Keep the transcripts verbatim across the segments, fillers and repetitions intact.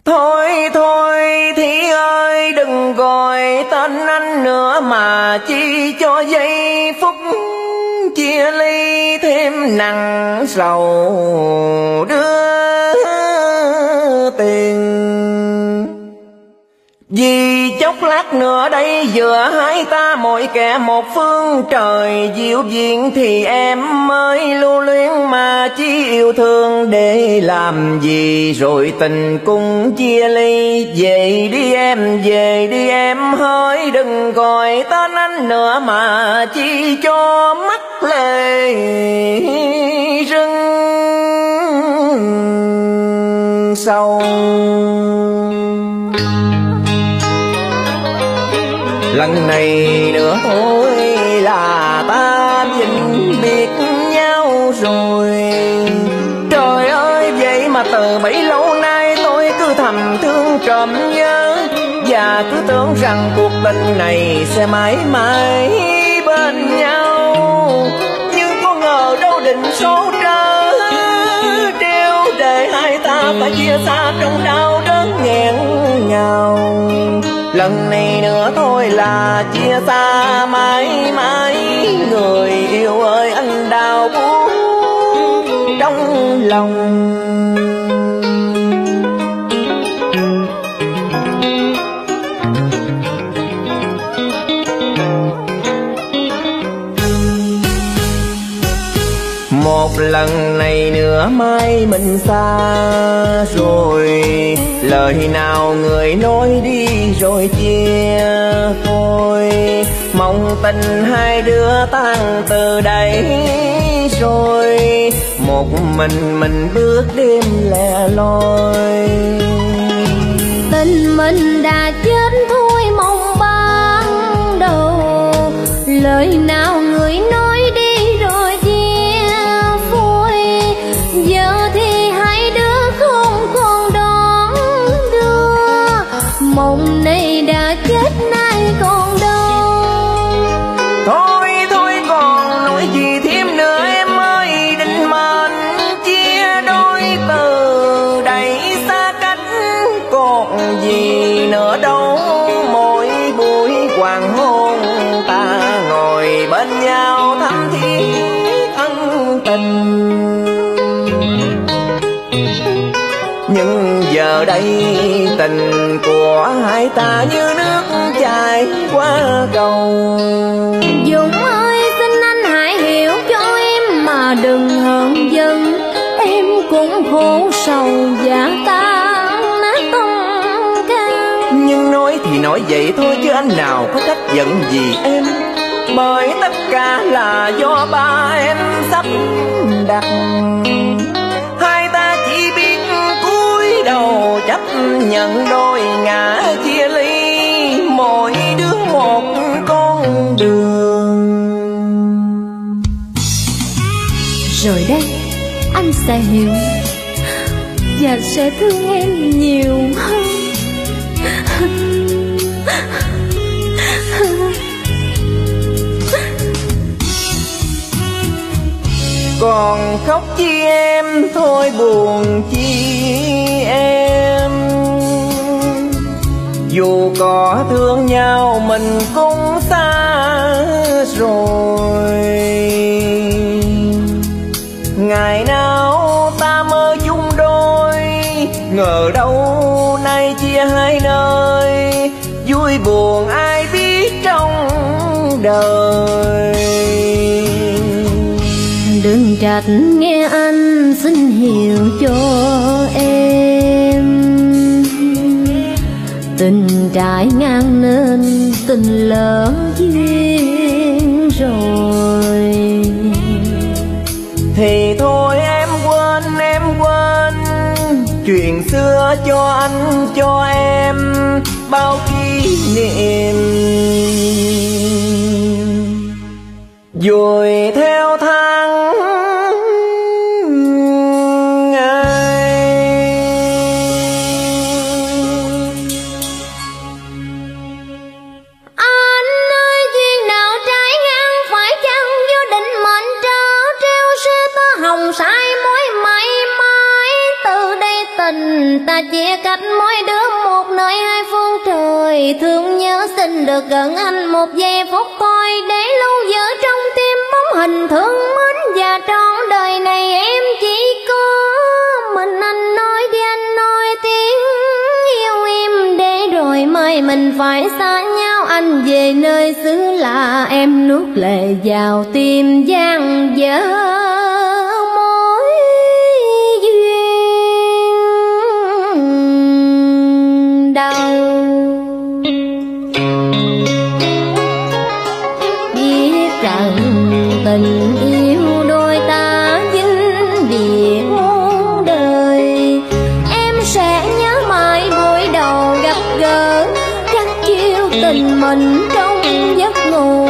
Thôi thôi Thi ơi, đừng gọi tên anh nữa mà chi cho giây phút chia ly thêm nặng sầu đưa tiền. Vì chốc lát nữa đây giữa hai ta mỗi kẻ một phương trời diệu viện, thì em mới lưu luyến mà chi yêu thương để làm gì, rồi tình cung chia ly. Về đi em, về đi em hỡi, đừng gọi tên anh nữa mà chi cho mắt lệ rưng sâu. Lần này nữa thôi là ta vĩnh biệt nhau rồi. Trời ơi, vậy mà từ bấy lâu nay tôi cứ thầm thương trộm nhớ, và cứ tưởng rằng cuộc tình này sẽ mãi mãi bên nhau. Nhưng có ngờ đâu định số trớ treo, để hai ta phải chia xa trong đau đớn nghẹn ngào. Lần này nữa thôi là chia xa mãi mãi, người yêu ơi anh đau buốt trong lòng. Một lần này nữa mai mình xa rồi, lời nào người nói đi rồi chia phôi. Mong tình hai đứa tan từ đây rồi, một mình mình bước đêm lẻ loi. Tình mình đã chết thôi mong ban đầu, lời nào người nói đi rồi chia phôi. Giờ thì hai đứa không còn đón đưa, mộng này đã chết nay còn đâu. Thôi thôi còn nói gì thêm nữa em ơi, định mệnh chia đôi từ đây xa cách còn gì nữa đâu. Mỗi buổi hoàng hôn ta ngồi bên nhau thắm thiết ân tình, nhưng giờ đây tình của hai ta như nước chảy qua cầu. Dũng ơi, xin anh hãy hiểu cho em mà đừng hờn giận, em cũng khổ sầu và tan nát tâm can. Nhưng nói thì nói vậy thôi chứ anh nào có trách giận gì em, bởi tất cả là do ba em sắp đặt. Hai ta chỉ biết cúi đầu chấp nhận đôi ngã chia ly, mỗi đứa một con đường. Rồi đây anh sẽ hiểu và sẽ thương em nhiều hơn. Còn khóc chi em, thôi buồn chi em, dù có thương nhau mình cũng xa rồi. Ngày nào ta mơ chung đôi, ngờ đâu nay chia hai nơi. Vui buồn ai biết trong đời. Đừng trách nghe anh xin hiểu cho em, tình trải ngang nên tình lỡ duyên rồi. Thì thôi em quên, em quên chuyện xưa cho anh cho em bao kỷ niệm. Rồi theo tháng ngày, anh ơi duyên nào trái ngang phải chăng do định mệnh trớ treo sẽ tơ hồng sai mối mãi mãi. Từ đây tình ta chia chia cách mỗi đứa một nơi hai phương trời. Thương nhớ xin được gần anh một giây phút thôi, để lưu giữ trong tim bóng hình thương mến. Và trọn đời này em chỉ có mình anh nói đi, anh nói tiếng yêu em, để rồi mai mình phải xa nhau. Anh về nơi xứ lạ, em nuốt lệ vào tim gian dở mối duyên đầu. Biết rằng tình yêu đôi ta vinh biệt muôn đời, em sẽ nhớ mãi buổi đầu gặp gỡ, chắc chiêu tình mình trong giấc ngủ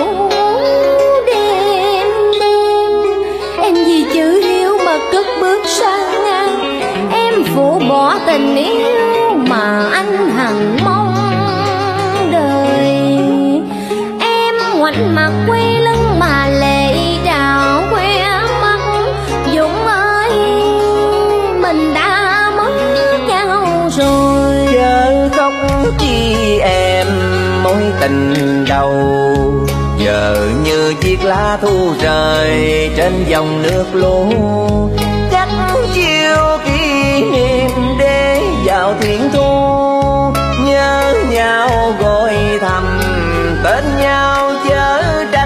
đêm đêm. Em vì chữ hiếu mà cất bước sang ngang, em phụ bỏ tình yêu mà anh hằng mong đời. Em ngoảnh mặt quay lưng mà lệ trào khoe mắt. Dũng ơi, mình đã mất nhau rồi. Chớ khóc chi em mối tình đầu, giờ như chiếc lá thu rơi trên dòng nước lũ. Chắc chiều kỷ niệm để vào thiên thu, nhớ nhau gọi thầm tên nhau chớ trách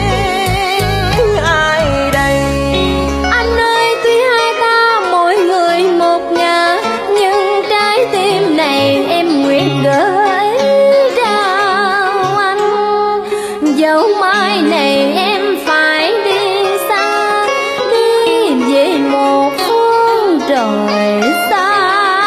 ai đây. Anh ơi, tuy hai ta mỗi người một ngả, nhưng trái tim này em nguyện gửi trao anh. Dẫu mai này em phải đi xa, đi về một phương trời xa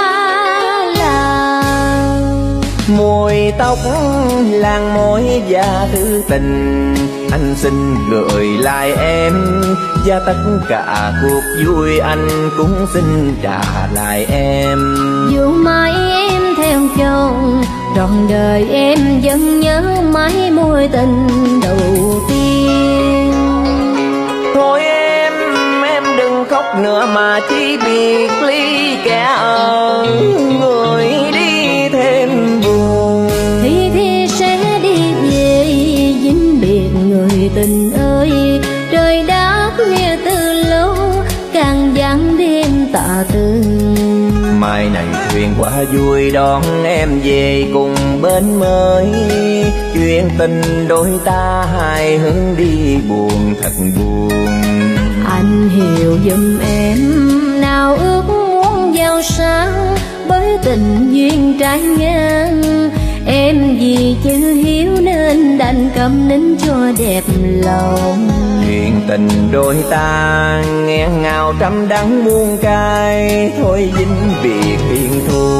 lạ. Mùi tóc làng môi và thư tình, anh xin gửi lại em, và tất cả cuộc vui anh cũng xin trả lại em. Dù mai em theo chồng, trọn đời em vẫn nhớ mãi mối tình đầu tiên. Thôi em, em đừng khóc nữa mà chỉ biệt ly kẻ ở, người đi thêm buồn. Thì thì sẽ đi về vĩnh biệt người tình ơi, trời đã khuya từ lâu, càng vắng đêm tà tư. Mai này thuyền qua vui đón em về cùng bên mới, chuyện tình đôi ta hai hướng đi buồn thật buồn. Anh hiểu giùm em, nào ước muốn giàu sang bởi tình duyên trái ngang. Em vì chữ hiếu nên đành câm nín cho đẹp lòng. Chuyện tình đôi ta nghẹn ngào trăm đắng muôn cay, thôi vĩnh biệt thiên thu.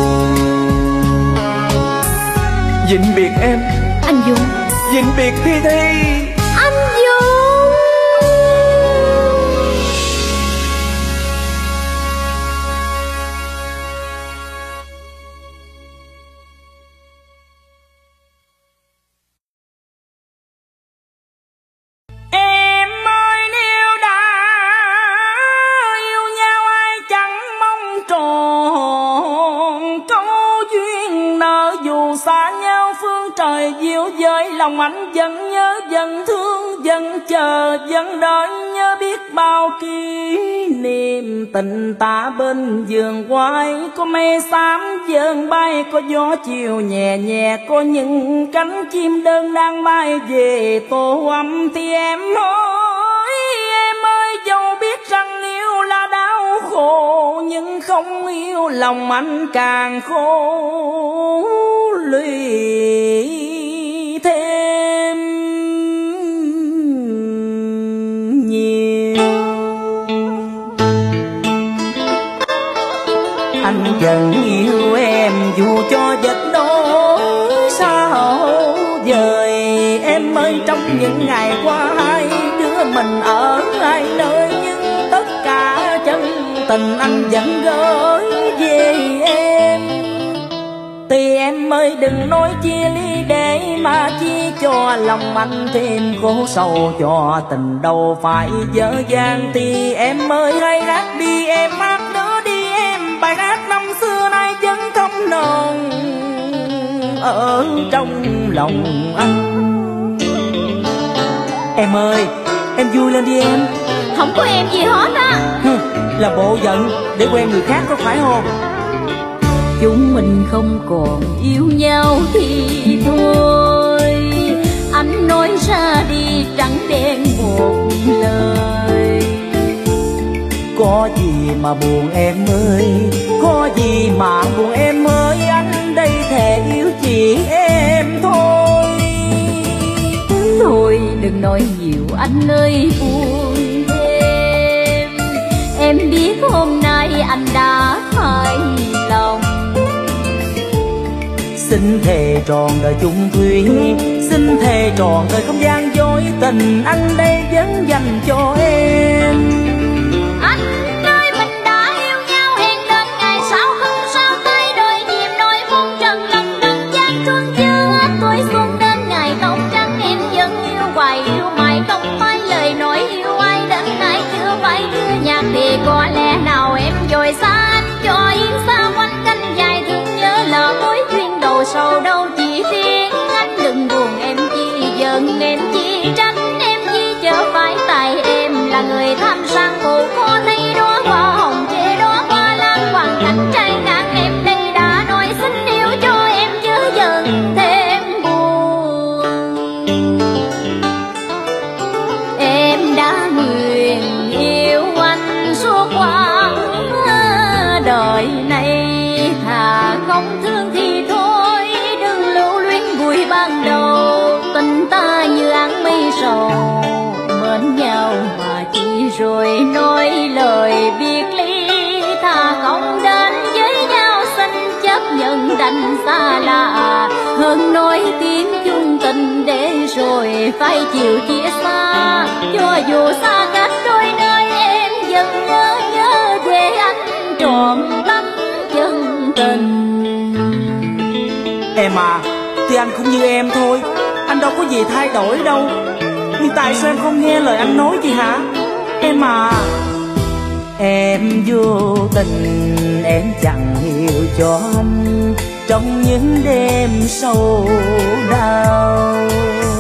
Vĩnh biệt em, Anh Dũng, vĩnh biệt Thi Thi. anh Dũng. Em ơi, nếu đã yêu nhau ai chẳng mong tròn câu duyên nợ, dù xa nhau phương trời diệu với lòng anh vẫn nhớ vẫn thương vẫn chờ vẫn đợi, nhớ biết bao kỷ niệm tình ta bên vườn quay. Có mây xám dơn bay, có gió chiều nhẹ nhẹ, có những cánh chim đơn đang bay về tổ ấm. Thì em ơi, em ơi, dẫu biết rằng yêu là đau khổ, nhưng không yêu lòng anh càng khổ lụy thêm nhiều. Anh vẫn yêu em dù cho vật đó xa vời. Em ơi, trong những ngày qua hai đứa mình ở hai nơi, nhưng tất cả chân tình anh vẫn gửi về em. Thì em ơi, đừng nói chia ly để mà chi cho lòng anh thêm khổ sầu, cho tình đâu phải dở dang. Thì em ơi, hãy hát đi em, hát nữa đi em, bài hát năm xưa nay vẫn không trong lòng anh. Em ơi, em vui lên đi em. Không có em gì hết á. Là bộ giận để quen người khác có phải không? Chúng mình không còn yêu nhau thì thôi, anh nói ra đi trắng đen một lời. Có gì mà buồn em ơi, có gì mà buồn em ơi, anh đây thề yêu chỉ em thôi. Thôi đừng nói nhiều anh ơi buồn thêm, em biết hôm nay anh đã thay lòng. Xin thề tròn đời chung thủy, xin thề tròn đời không gian dối, tình anh đây vẫn dành cho em. Anh ơi mình đã yêu nhau, hẹn đến ngày sau không sao thay đổi, nhịp nỗi phong trần lần lần gian truân chưa tuổi xuân đến ngày tóc trắng, em vẫn yêu hoài yêu mãi không phải lời nói yêu ai đến nay chưa phải chưa nhạc thì có lẽ nào em dội xa anh cho yên xa quanh cánh dài thương nhớ lỡ mối duyên đầu sầu đâu chỉ riêng anh. Đừng buồn em chi giận em chi tránh em chi chớ phải tại em là người tham sang mù có thấy đó hoa hồng chê đó hoa lan hoàn cảnh trai ngang em đây đã nói xin yêu cho em chớ dần thêm buồn. Em đã nguyện yêu anh suốt quãng đời này, thà không thương thì thôi đừng lưu luyến vui ban đầu. Tình ta như áng mây sầu mến nhau mà chỉ rồi nói lời biệt ly, thà không đến với nhau xin chấp nhận đành xa lạ hơn nói tiếng chung tình để rồi phải chịu chia xa. Cho dù xa cách đôi nơi em vẫn nhớ nhớ về anh trọn lắm chân tình. Em à, thì anh cũng như em thôi, anh đâu có gì thay đổi đâu. Nhưng tại sao em không nghe lời anh nói gì hả? Em à, em vô tình em chẳng hiểu cho anh trong những đêm sâu đau.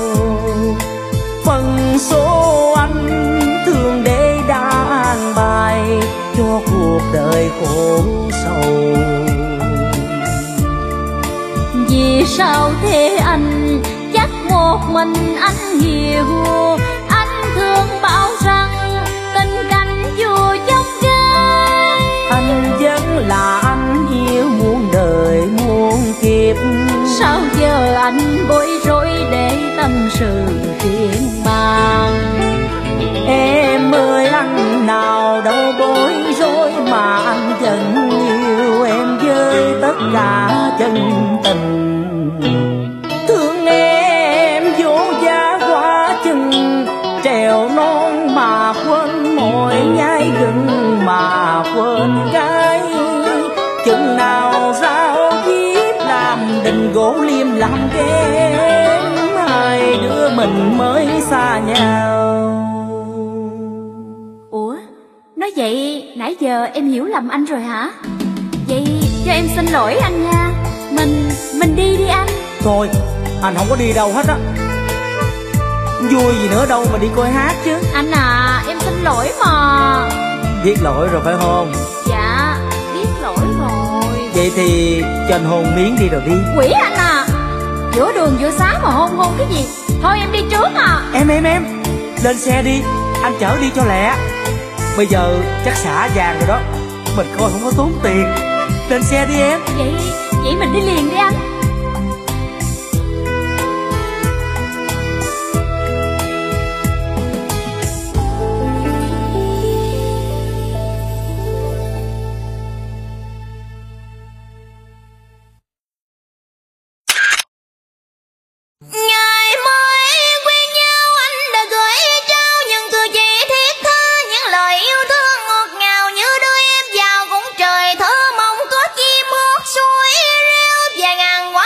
Phần số anh thường để đã an bài cho cuộc đời khổ sầu. Vì sao thế anh, chắc một mình anh hiểu, anh thương bảo rằng tình cảnh dù dốc gai. Anh vẫn là anh yêu muôn đời muôn kiếp, sao giờ anh bối rối để tâm sự riêng mang. Em ơi anh nào đâu bối rối mà anh vẫn yêu em với tất cả chân tình. Thương em vô giá quá chừng trèo non mà quên mỏi, nhai gừng mà quên gái. Chừng nào sao kiếp làm đình gỗ liêm làm ghen, hai đứa mình mới xa nhau. Ủa, nói vậy nãy giờ em hiểu lầm anh rồi hả? Vậy cho em xin lỗi anh nha. Mình, mình đi đi anh. Thôi, anh không có đi đâu hết á. Vui gì nữa đâu mà đi coi hát chứ. Anh à, em xin lỗi mà. Biết lỗi rồi phải không? Dạ, biết lỗi rồi. Vậy thì cho anh hôn miếng đi rồi đi. Quỷ anh à, giữa đường giữa sáng mà hôn hôn cái gì. Thôi em đi trước à. Em em em, lên xe đi, anh chở đi cho lẹ. Bây giờ chắc xả vàng rồi đó, mình coi không có tốn tiền. Lên xe đi em. Vậy, vậy mình đi liền đi anh. Ngàn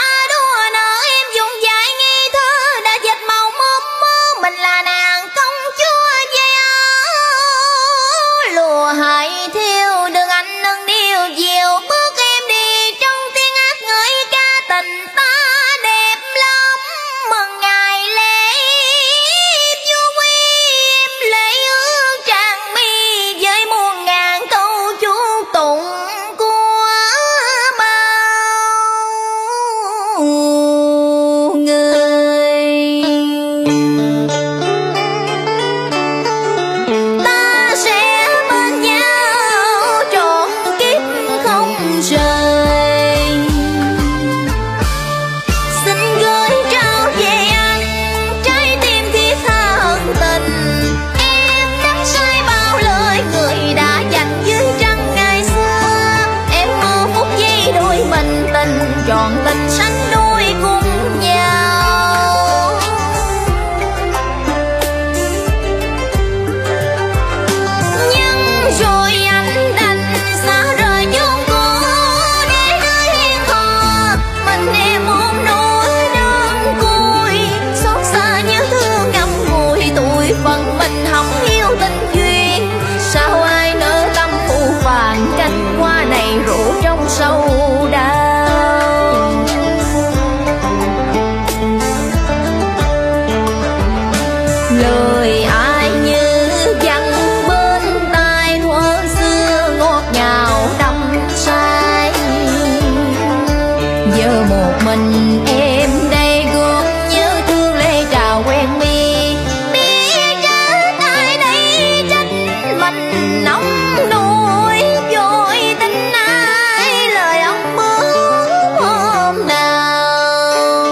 tròn tình sánh đôi cùng nhau. Nhưng rồi anh đành xa rời chốn cũ để nơi hiên hò, mình em ôm nỗi đơn côi, xót xa nhớ thương ngậm ngùi tuổi phận mình hỏng yêu tình duyên. Sao ai nỡ tâm phù phàng cánh hoa này rủ trong sâu đau. Lời ai như văng bên tai thuở xưa ngọt ngào đắm say. Giờ một mình em đây gom nhớ thương lê trào quen mi, biết trái ai đây trách mình nóng nỗi vội tình ai lời ông bước hôm nào.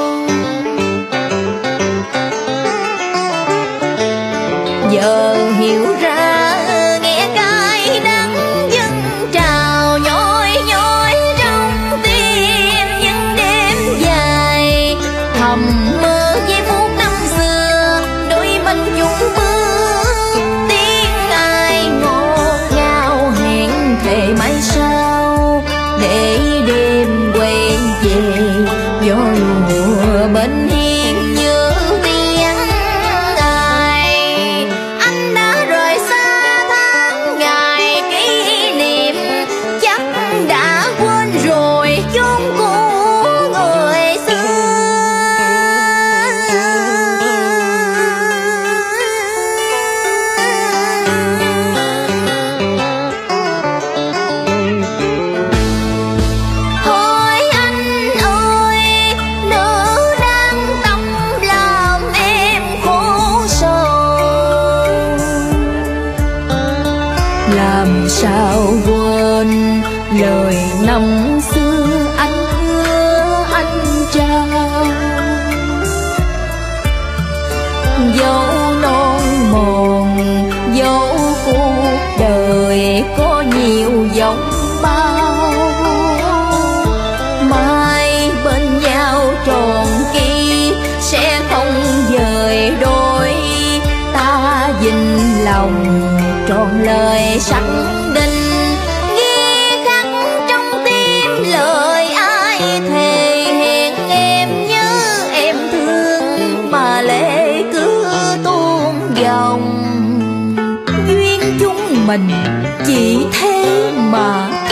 Giờ hiểu ra nghe cay đắng dâng trào nhói nhói trong tim những đêm dài, thầm mơ giây phút năm xưa đôi mình chung bước tiếng ai ngọt ngào hẹn thề mai sau để đêm quay về. Gió lùa bên hiên như tiếng ai, anh đã rời xa tháng ngày kỷ niệm, chắc đã quên rồi chốn cũ người xưa. Thôi anh ơi, nỡ đang tâm làm em khổ sầu, làm sao quên lời năm xưa anh hứa anh trao. Dẫu non mòn dẫu cuộc đời có nhiều giông bao, mai bên nhau tròn kia sẽ không dời đôi. Ta dình lòng tròn lời sắc đinh, ghi khắc trong tim lời ai thề hẹn em nhớ em thương mà lệ cứ tuôn dòng. Duyên chúng mình chỉ thế mà